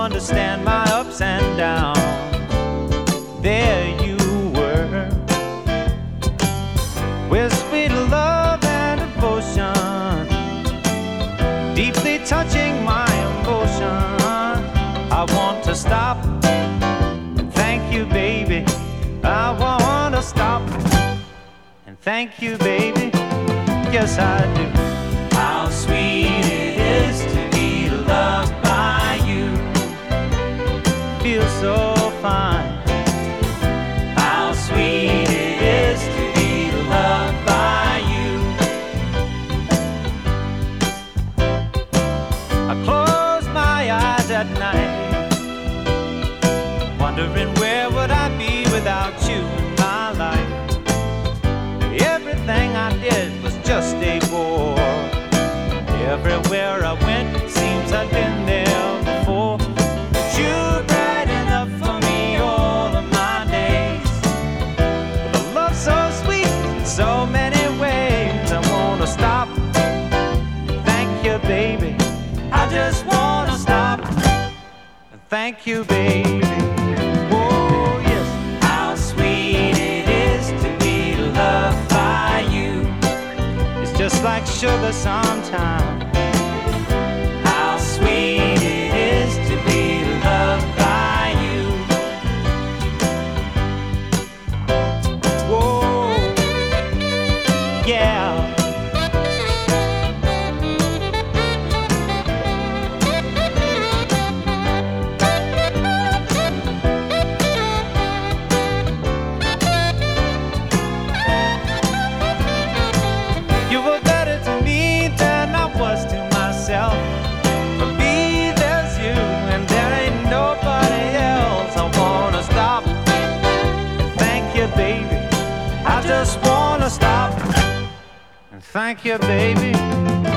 understand my ups and downs. There you were, with sweet love and devotion, deeply touching my emotion. I want to stop and thank you, baby. I want to stop and thank you, baby. Yes, I do. How sweet it is to be loved by you. Feels so fine. How sweet it is to be loved by you. I close my eyes at night, wondering where would I be without you in my life. Everything I did was just a bore. Everywhere I went, it seems I'd been there before. But you're bright enough for me all of my days, with a love so sweet in so many ways. I wanna stop, thank you, baby. I just wanna stop and thank you, baby. Oh yes. How sweet it is to be loved by you. It's just like sugar sometimes. How sweet it is to be loved by you. Whoa, yeah. You were better to me than I was to myself. For me, there's you, and there ain't nobody else. I wanna stop and thank you, baby. I just wanna stop and thank you, baby.